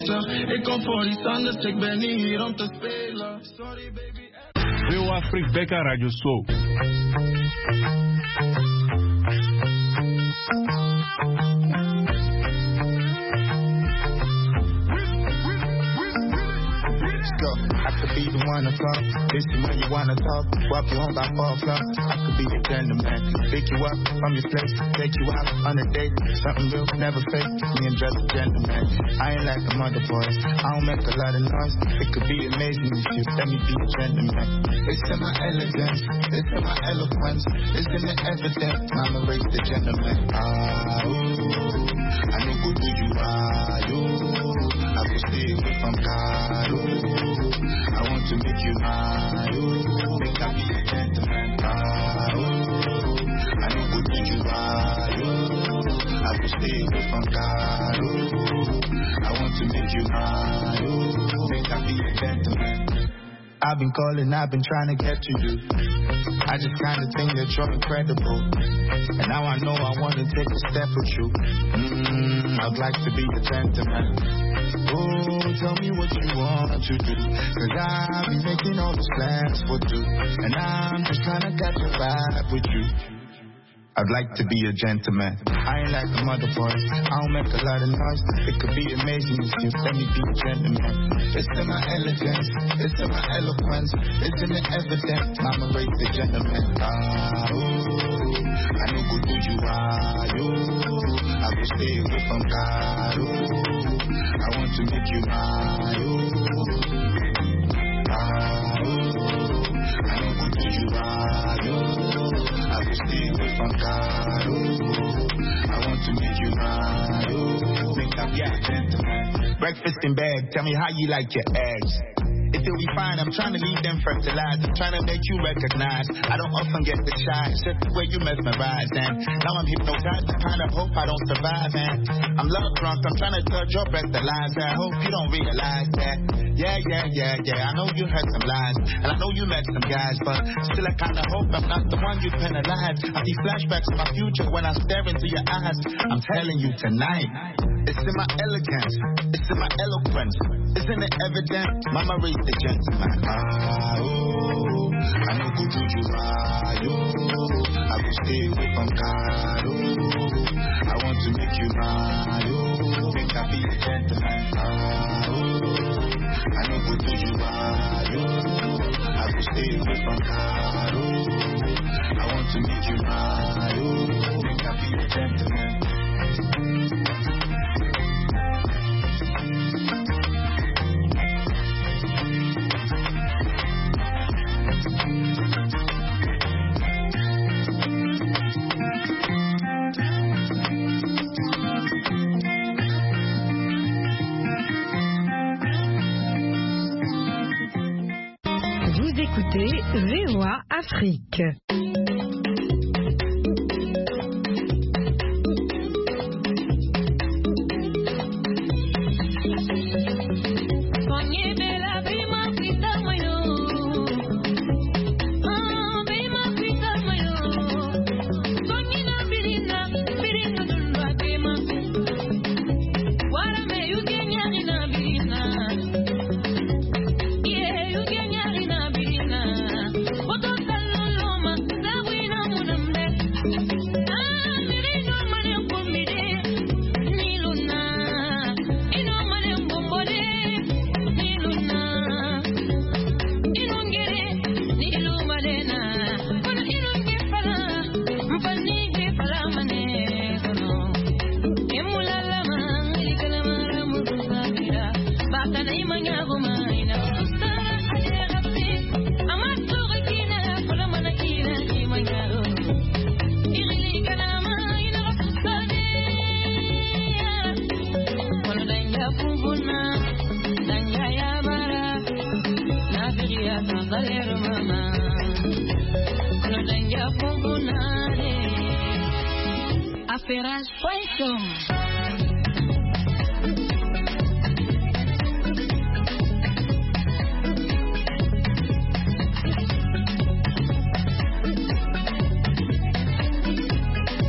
Ik kom voor iets anders, ik ben niet hier om te spelen. Sorry baby. VOA Freak Beka Radio Show. I could be the one to talk. Listen when you wanna talk. Walk you home by 4 o'clock. I could be the gentleman. Pick you up from your place. Take you out on a date. Something real, never fake. Me and just a gentleman. I ain't like the mother boys. I don't make a lot of noise. It could be amazing if you let me be a gentleman. It's in my elegance. It's in my eloquence. It's in the evidence. Mama raised the gentleman. I know who you are. I will stay away from God. I want to make you mine. Make I be a gentleman. I know who you are. I will stay away from God. I want to make you mine. Make I be a gentleman. I've been calling, I've been trying to get to you. I just kinda think that you're incredible. And now I know I wanna take a step with you. I'd like to be a gentleman. Oh, tell me what you want to do. Cause I've been making all these plans for two. And I'm just trying to catch a vibe with you. I'd like to be a gentleman. I ain't like the mother boys. I don't make a lot of noise. It could be amazing if you let me be a gentleman. It's in my elegance. It's in my eloquence. It's in the evidence. Mama raised the gentleman. I know who you are. I will stay away from God. I want to make you mine. I know who you are. I will stay away from God. I want to make you mine. Make up, yeah, gentleman. Breakfast in bed, tell me how you like your eggs. If you'll be fine, I'm trying to leave them fertilized. I'm trying to make you recognize. I don't often get the shine, except where you mesmerize. And now I'm hypnotized, I kind of hope I don't survive. And I'm love drunk, I'm trying to touch your breath the lies. I hope you don't realize that. Yeah. I know you heard some lies, and I know you met some guys, but still I kind of hope I'm not the one you penalize. I see flashbacks of my future when I stare into your eyes. I'm telling you tonight, it's in my elegance, it's in my eloquence, it's in the evidence. Mama raised the gentleman. I know who you are. I will stay away from God. I want to make you mine. Make I be a gentleman. I know who you are. I will stay away from God. I want to make you mine. Make I be a gentleman. Vous écoutez VOA Afrique.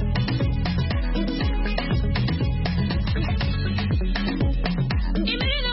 Give me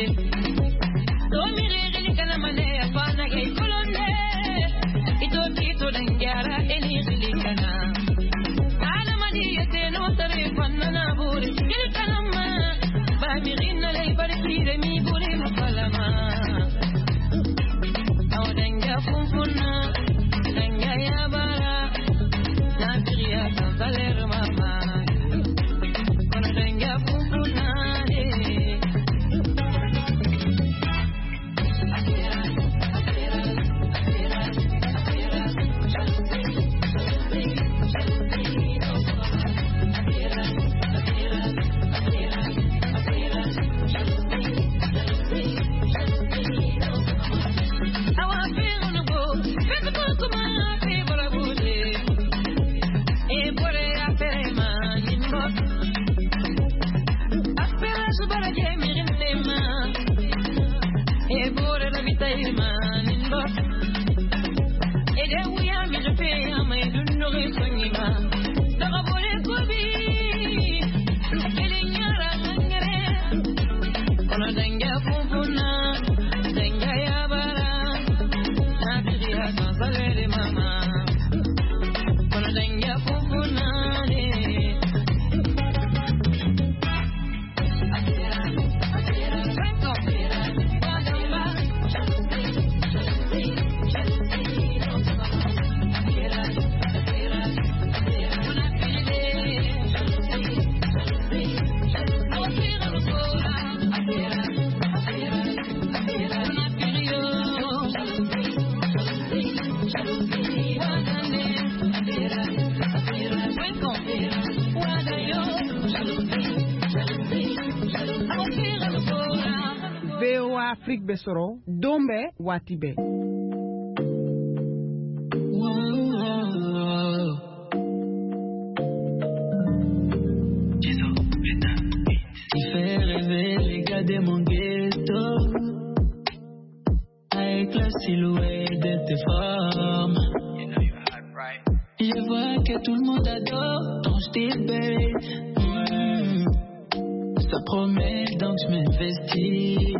Afrique besoro dombe watibe. Tu fais rêver les gars de mon ghetto avec la silhouette de tes formes. Je vois que tout le monde adore ton style, babe. Ça promet donc je m'investis.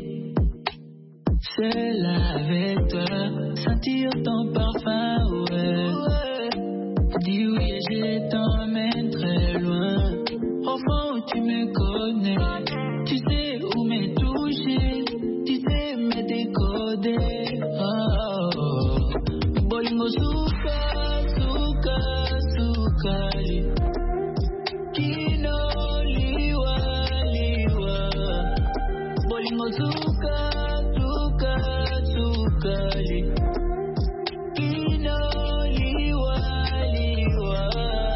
Seul avec toi, sentir ton parfum, ouais. Dis oui et je t'emmène très loin. Au fond tu me connais, tu sais où me toucher, tu sais me décoder. Oh, bolingo suka, suka, sukali. Kino liwa, liwa. Bolingo suka. Sukali, kino liwa, liwa.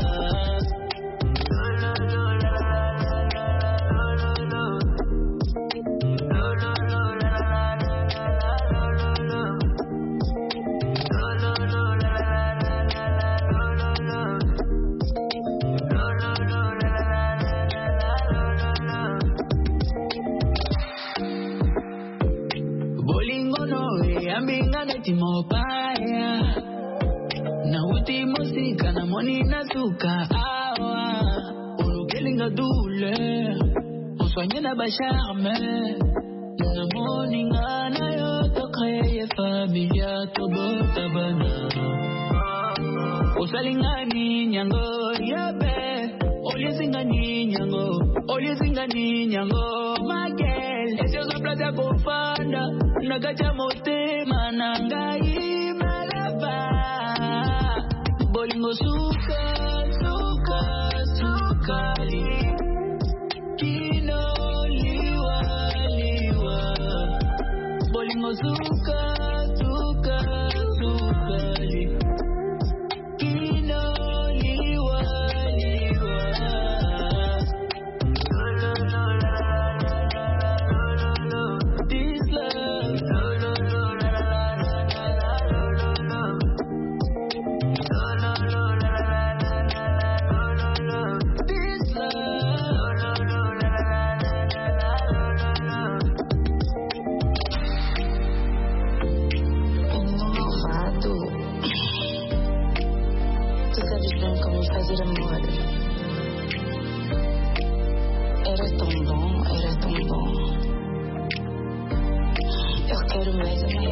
Timopaya na uti musika na moni na suka awa urugelinga dule uswanye na basharme na moni ngana yo to kreye familia to botabana usalingani nyango yabe olizingani nyango magel esio za plaza kufanda nagacha motema nangai malaba bolingo suka suka sukali kino liwa liwa bolingo suka suka sukali kino liwa liwa. This love kill them legs, okay?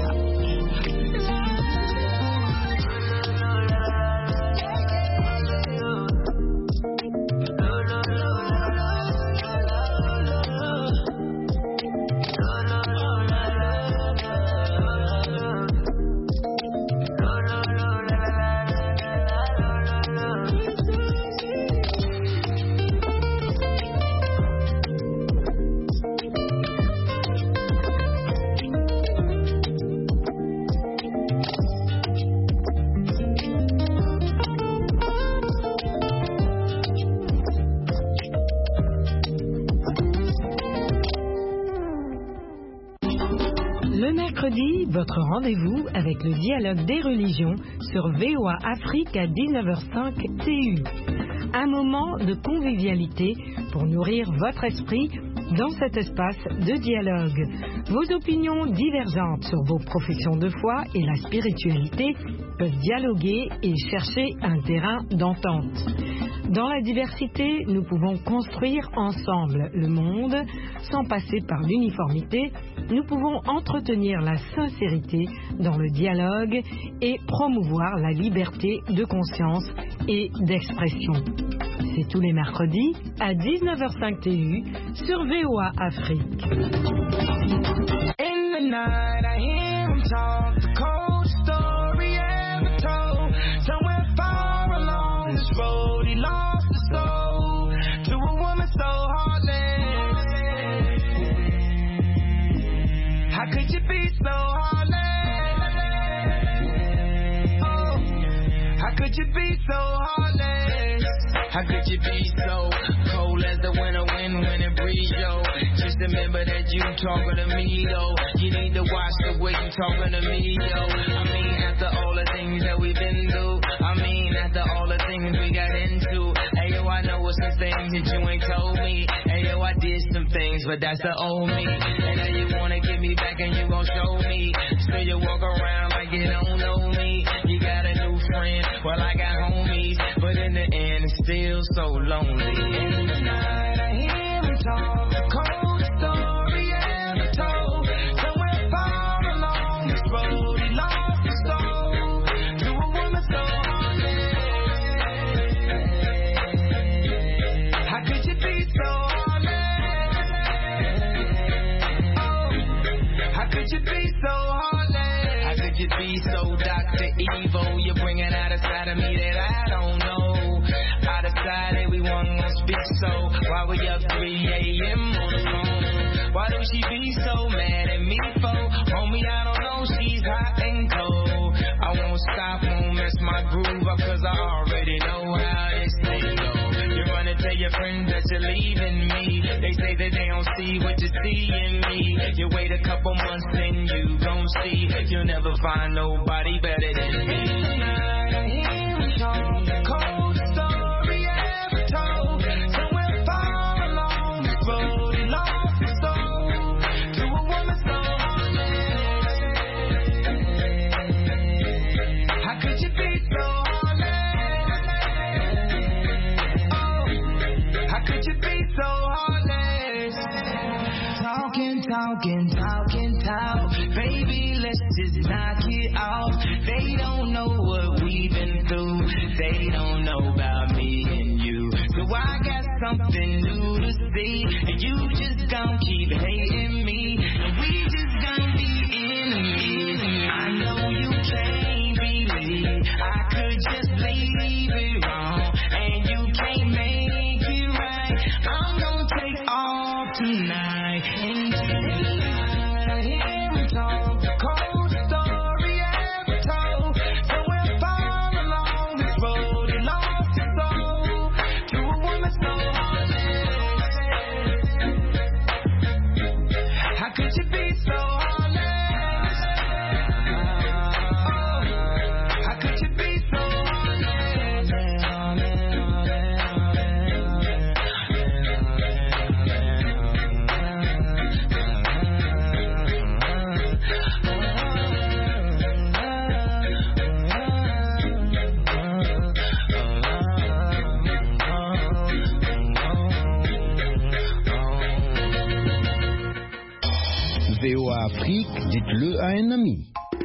Le mercredi, votre rendez-vous avec le dialogue des religions sur VOA Afrique à 19h05 TU. Un moment de convivialité pour nourrir votre esprit dans cet espace de dialogue. Vos opinions divergentes sur vos professions de foi et la spiritualité peuvent dialoguer et chercher un terrain d'entente. Dans la diversité, nous pouvons construire ensemble le monde sans passer par l'uniformité. Nous pouvons entretenir la sincérité dans le dialogue et promouvoir la liberté de conscience et d'expression. C'est tous les mercredis à 19h05 TU sur VOA Afrique. In the night I hear him talk, the cold story ever told. Somewhere far along this road he lost his soul to a woman so heartless. How could you be so heartless? Oh, how could you be so heartless? How could you be so cold as the winter wind when it breeze, yo? Just remember that you talking to me, though. You need to watch the way you talking to me, yo. I mean, after all the things that we've been through, I mean, after all the things we got into. Hey, yo, I know some things that you ain't told me. Hey, yo, I did some things, but that's the old me. And now you wanna get me back and you gon' show me. So you walk around like you don't know me. You got a new friend, well, I got homies. But in the end, it's still so lonely. In the night, I hear him talk, the cold story ever told. Somewhere far along this road, he lost his soul to a woman so heartless. How could you be so heartless? Oh, how could you be so heartless? How could you be so Dr. Evil? You're bringing out a side of me that I don't know. I decided we weren't gonna speak, so why we up 3 a.m. on the phone? Why do she be so mad at me for? Homie, I don't know, she's hot and cold. I won't stop, won't mess my groove up, cause I already know how this thing goes. You wanna tell your friends that you're leaving me. They say that they don't see what you see in me. You wait a couple months, then you gon' see. You'll never find nobody better than me. Tonight I hear him talk, the cold story ever told. Somewhere far along this road, he lost his soul to a woman so heartless. How could you be so heartless? Oh, how could you be so heartless? Talk. Baby, let's just knock it off. They don't know what we've been through. They don't know about me and you. So I got something new to say. And you just gon' keep hating me. And we just gon' be enemies. I know you can't believe I could just leave it wrong. And you can't make it right. I'm gon' take off tonight. And tonight I hear him talk, the cold story ever told. Somewhere far along this road, he lost his soul to a woman so heartless. VOA Afrique, dites-le à un ami.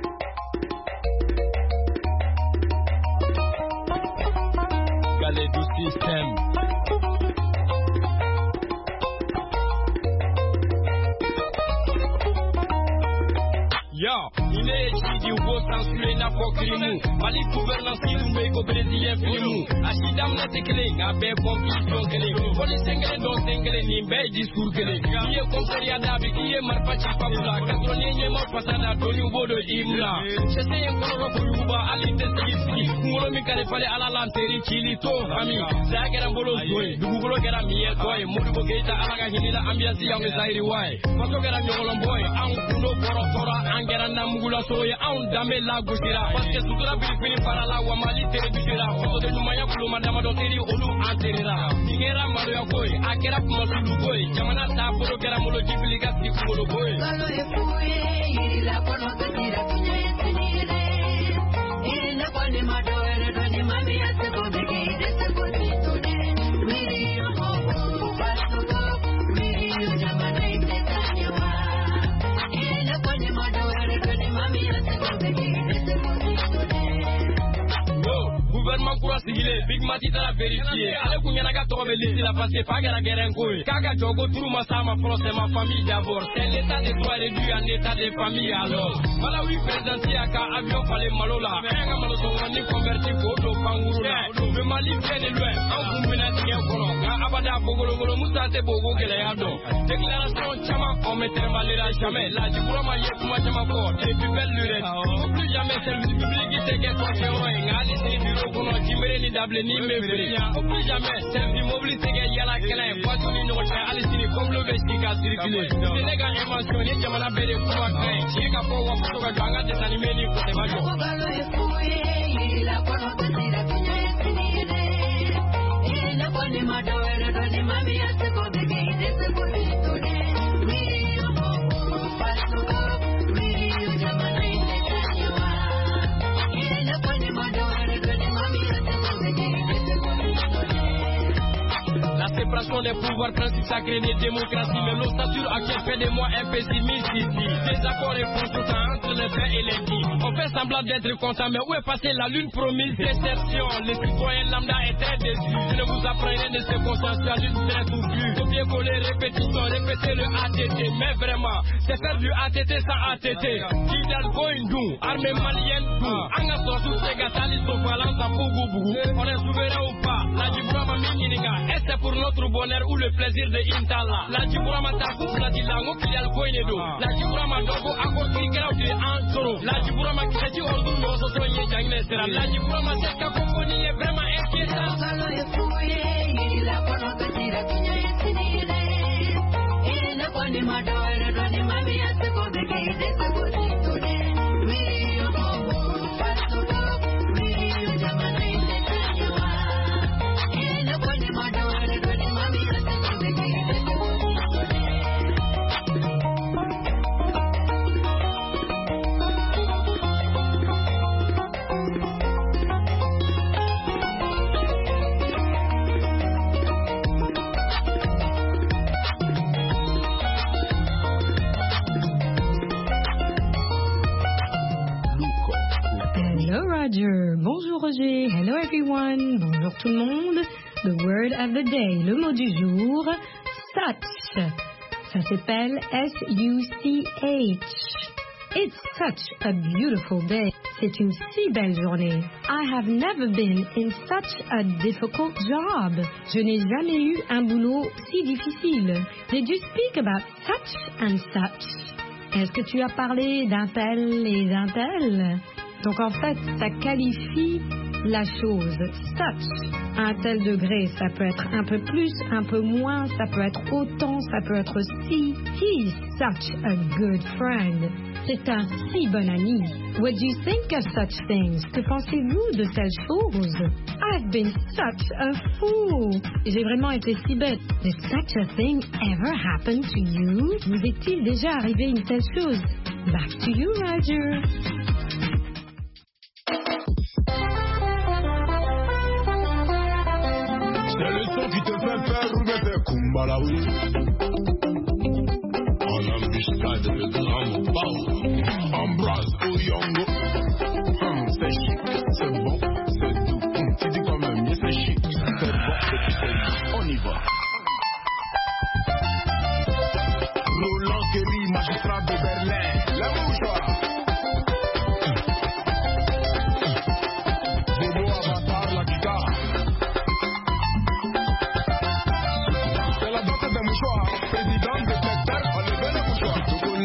Galé du système. Yo, il est étudié au beau sens, tu es n'a pas crimu. Mali gouvernance, il nous met au brésilien filmou. Achidam n'a te clé, n'a pas confision clé. Police s'engale, donc s'engale, ni bel discours clé. Qui est conseiller d'habit, qui est marpachi pabula. Catronier n'est mort passant à Tony Ubo de Imla. J'essaie un color pour Uba, à l'intensité. Moulo mi kale fale ala lanteri, chilito, ami. C'est un bolo zoé, du gougolo gara miel, boy. Moulo geita, ala gahinila, ambiance, yang zairi wai. Paso gara nyolom boy, ang kuno borokora, angera namugula soya, ang dame la gusira. Parce que sutura bilifini para la wamali tere bidira. Foto de numaya kulu madama doteri, olu anterira. Ingera maroya boy, akera kumasulu boy. Jamana ta bolo gara mulo jibiliga sikulu boy. Galo e fuye, la kono katira kinya yetinire. Ina kwani madoere doni mami ase kobege dese kotitone. Miri yo hobo, basto go, miri yo jamana ite kanyewa. Ina kwani madoere doni mami ase kobege dese kotitone. Gouvernement kura sigile, Big Mati tara vérifié. Ale kunyana ka tobe lisi la passe pas gara guerre koy. Kaka jogo turu masama procès ma famille d'abord. C'est l'état des droits réduit en état des familles alors. Malawi présidentiel aka avion fallait malola. Nga malo songani converti kodo pangurula. Le Mali vient de loin. En kumbina tien kono. Nga abada bogolo golo musate bogo gele ado. Déclaration chama on mettrait malera jamais. La diplôme yé kuma chama ko. Et puis belle lurette. Plus jamais service public qui te get quoi nga ali c'est bureau kono jimere ni dable ni mevre. Plus jamais service mobilité ke yala kala voiture ni no cha ali c'est comme le vestica circuler. Sénégal est mentionné jamana bere kuma kai. Chika po wa foto ka janga de animé ni ko te bajo. Galo e fuye, la kono katira kinya yetinire. Ina kwani madoere doni mami ase kobege dese kotitone. Miri yo hobo, basto go, miri yo jamana ite kanyewa. Ina kwani madoere doni mami ase kobege dese kotitone. La séparation des pouvoirs, principe sacré des démocraties, même l'ossature actuelle fait de moi un pessimiste ici. Des accords et consultants entre les faits et les dits. On fait semblant d'être content, mais où est passée la lune promise? Déception, les citoyens lambda est très déçus. Je ne vous apprenez de ce consensualisme très touffu. Copier-coller, répétition, répéter le ATT. Mais vraiment, c'est faire du ATT sans ATT. Hidalgo Indou, armée malienne tout. Anga Sosu Sega Tali Sofalanta Pougoubou. On est souverain ou pas? La Djibrama Mingininga, est-ce c'est pour notre bonheur ou le plaisir de Intala? La Djibrama Takou, la Dilango, Hidalgo Inedo. La Djibrama Dogo, Akor Kikera, tu es en solo. La Djibrama Kredi, Ordu, Noso Soye, Jangle Sera. La Djibrama Seka Kokoni est vraiment inquiétant. Galo e fuye, la kono katira kinya yetinire. Ina kwani madoere doni mami ase kobege dese kotitone. Miri yo hobo, basto go, miri yo jamana ite kanyewa. Ina kwani madoere doni mami ase kobege dese kotitone. Hello Roger, bonjour Roger, hello everyone, bonjour tout le monde. The word of the day, le mot du jour, such. Ça s'appelle S-U-C-H. It's such a beautiful day. C'est une si belle journée. I have never been in such a difficult job. Je n'ai jamais eu un boulot si difficile. Did you speak about such and such? Est-ce que tu as parlé d'un tel et d'un tel? Donc en fait, ça qualifie la chose. Such, à un tel degré, ça peut être un peu plus, un peu moins, ça peut être autant, ça peut être si. He's such a good friend. C'est un si bon ami. What do you think of such things? Que pensez-vous de telles choses? I've been such a fool. J'ai vraiment été si bête. Did such a thing ever happen to you? Vous est-il déjà arrivé une telle chose? Back to you, Roger. C'est le son qui te fait faire rouler tes Kumbalawi. En embuscade Mad, le grand Bao. Ambroise Oyongo. C'est chic, c'est bon, c'est doux. Tu dis quand même, c'est chic, c'est bon, c'est doux. On y va. Roland Kelly, magistrat de Berlin. La mouchoir. Bobo Avatar, la guitare. C'est la danse des mouchoirs. Président de secteur, enlevez le mouchoir.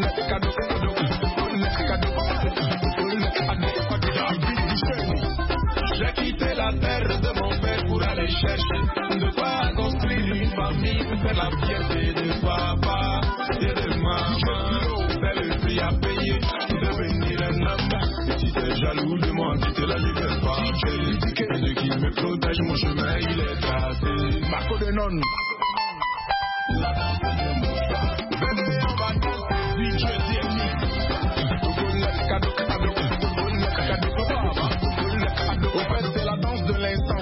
J'ai quitté la terre de mon père pour aller chercher de quoi construire une famille pour faire la fierté de papa et de maman. C'est le prix à payer pour devenir un homme. Et si t'es jaloux de moi, tu te la libères pas. Celui qui me protège, mon chemin il est tracé. Marco de non. La danse de mouchoir. Venez, on va danser. DJ Diemi. Au fait, c'est la danse de l'instant.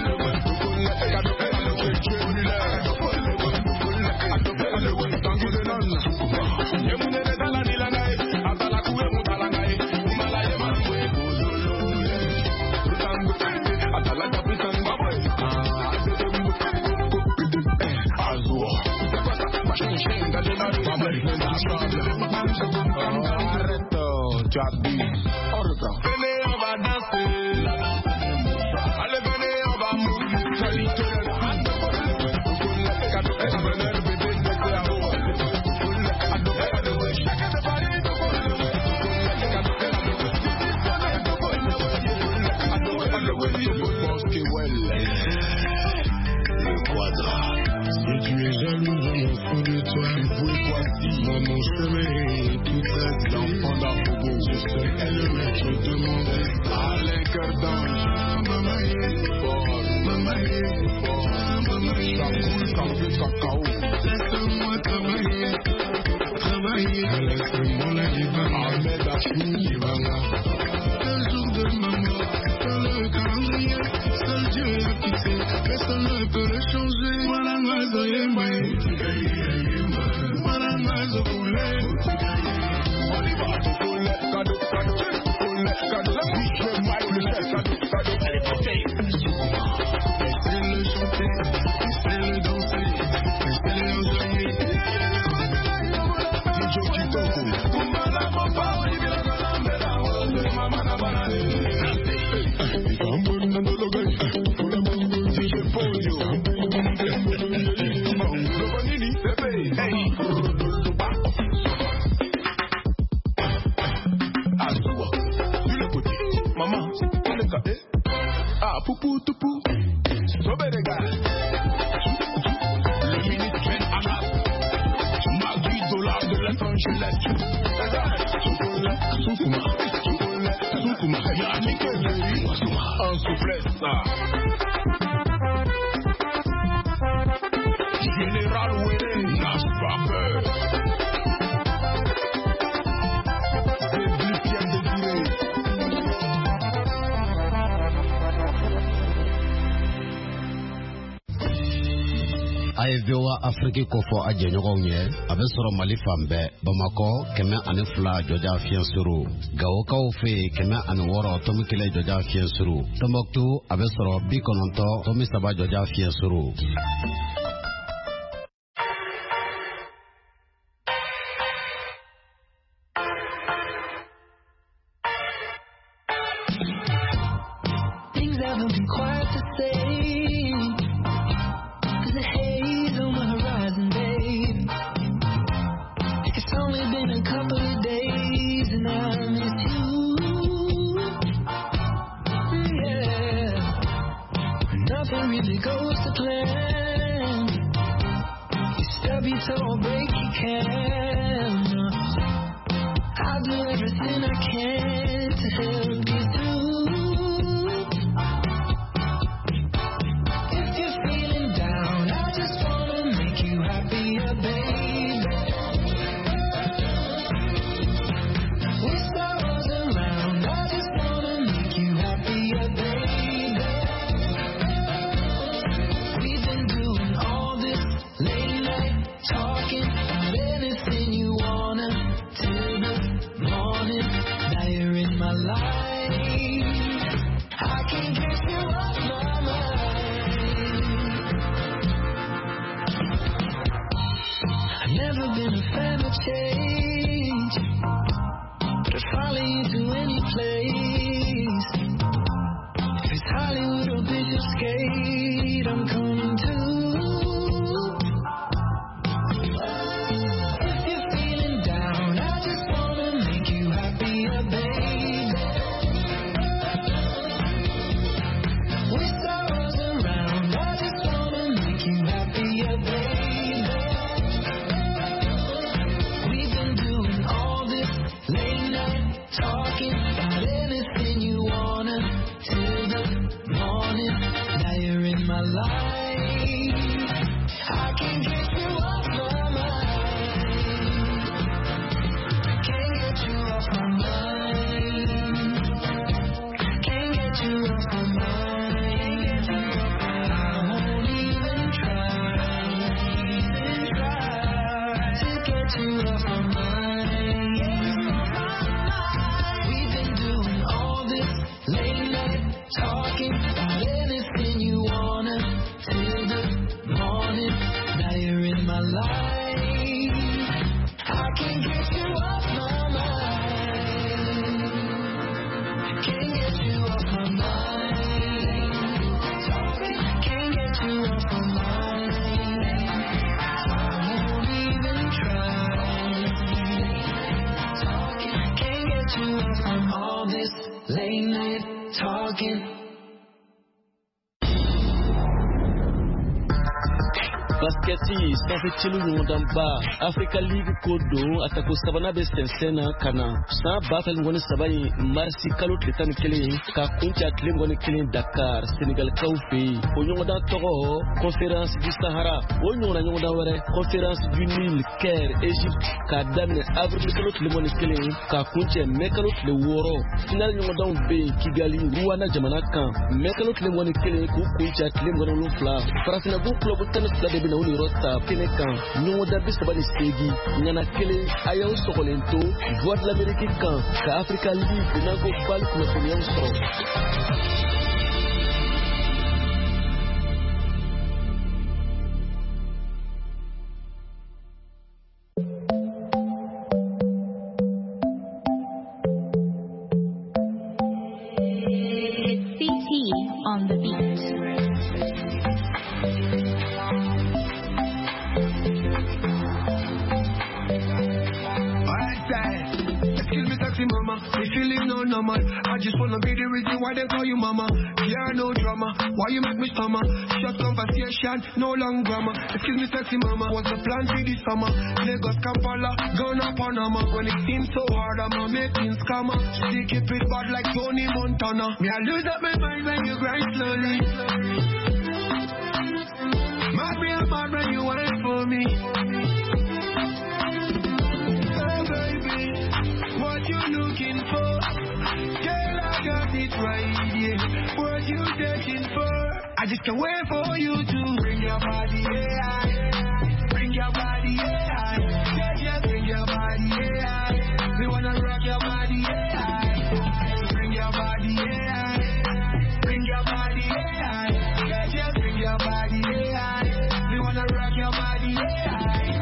Arrête, tu as bu. On reprend. Venez, on va danser. Allez, venez, on va mourir. Le quadra. Si tu es jaloux, je m'en fous de toi. Tu pouvais voici mon chemin et tout ça. L'enfant d'Apogo, je serai le maître de mon rêve. Alain cœur d'ange, maman est fort, maman est fort, maman est cacao. Laisse-moi travailler, travailler. Laisse-moi la divane. Ahmed Achou, Ivana. Le jour de ma mort, dans le calendrier, seul Dieu a fixé, personne ne peut le changer. Voilà l'oiseau et moi, voilà l'oiseau poulet. On y va, poulet, cadeau, cadeau, poulet, cadeau, la bouche, le mic, le chef, cadeau, cadeau. Allez, passez. Laissez-le chanter, laissez-le danser, laissez-le enjailler. DJ Kitoko, Kumana, Mapa, Ibila, Namela, Ose, Mama, Nabanane. Poupou, toupou, sauver les gars. Le ministre Ben Anas, Magui Dollar de Los Angeles. Soukouma, Soukouma, Yannick Ezeri, en souplesse. Général Wéré, Nash Babeur. C'est Lucien Désiré. AFBOA Afrique Kofo Adjenyogonye, Abesoro Malifambe, Bamako, Keme Anefla, Joja Fiansuru, Gaokao Fe, Keme Anworo, Tomikile Joja Fiansuru, Tomoktu, Abesoro Bikononto, Tomisaba Joja Fiansuru. Things haven't been quite the same. There's a haze on the horizon, babe. It's only been a couple of days and I miss you. Yeah. Nothing really goes to plan. You stub your toe or break your can. I'll do everything I can to help you through. you up from all this late night talking. Basketi safetilu nyondamba Africa League kodo atako sabana besensena kana sa batal ngone sabai marsi kalo tletan kele ka kuncha tlengone kele Dakar Senegal kaufi onyonda togo conférence du Sahara onyona nyonda wore conférence du Nil Caire Égypte ka damne avril kalo tlengone kele ka kuncha mekalo tle woro final nyonda be Kigali Rwanda jamana kan mekalo tlengone kele ku kuncha tlengone lufla farafina bu club tennis la de na uni rota kenekan nyonda bisabani segi nyana kele ayaw sokolento voix de l'Amérique kan ka Africa League na go bal ko ko nyam so on the beat. Mama, me feeling no normal. I just wanna be the reason why they call you mama. Yeah, no drama. Why you make me stammer? Short conversation, no long grammar. Excuse me, sexy mama. What's the plan for this summer? Lagos, Kampala, Ghana, Panama. When it seems so hard, I'ma make things scammer. She keep it bad like Tony Montana. Me I lose up my mind when you grind slowly. Mad me up mad when you wait for me. What you looking for? Girl, I got it right here. What you searching for? I just can't wait for you to bring your body, yeah. Bring your body, yeah. Yeah, bring your body, yeah. We wanna rock your body, yeah. Bring your body, yeah. Bring your body, yeah. Yeah, bring your body, yeah. We wanna rock your body, yeah.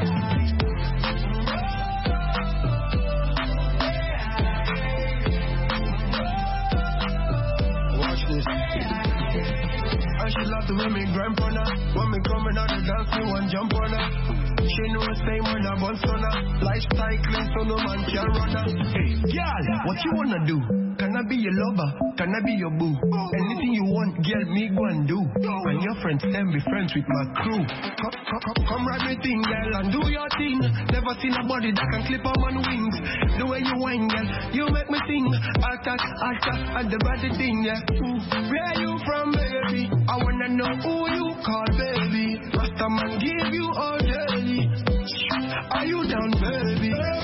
She love the way me grind on her. When me coming out the dance, me one jump on her. She know the same when I bounce on her. Life cycling so no man can run her. Hey, girl, what you wanna do? Can I be your lover? Can I be your boo? Anything you want, girl, me go and do. And your friends can be friends with my crew. Come ride me thing, girl, and do your thing. Never seen a body that can clip on my wings. The way you whine, girl, you make me sing. Alta, and the body thing, yeah. Where you from, baby? I wanna know who you call, baby. Rasta man give you all daily. Are you down, baby?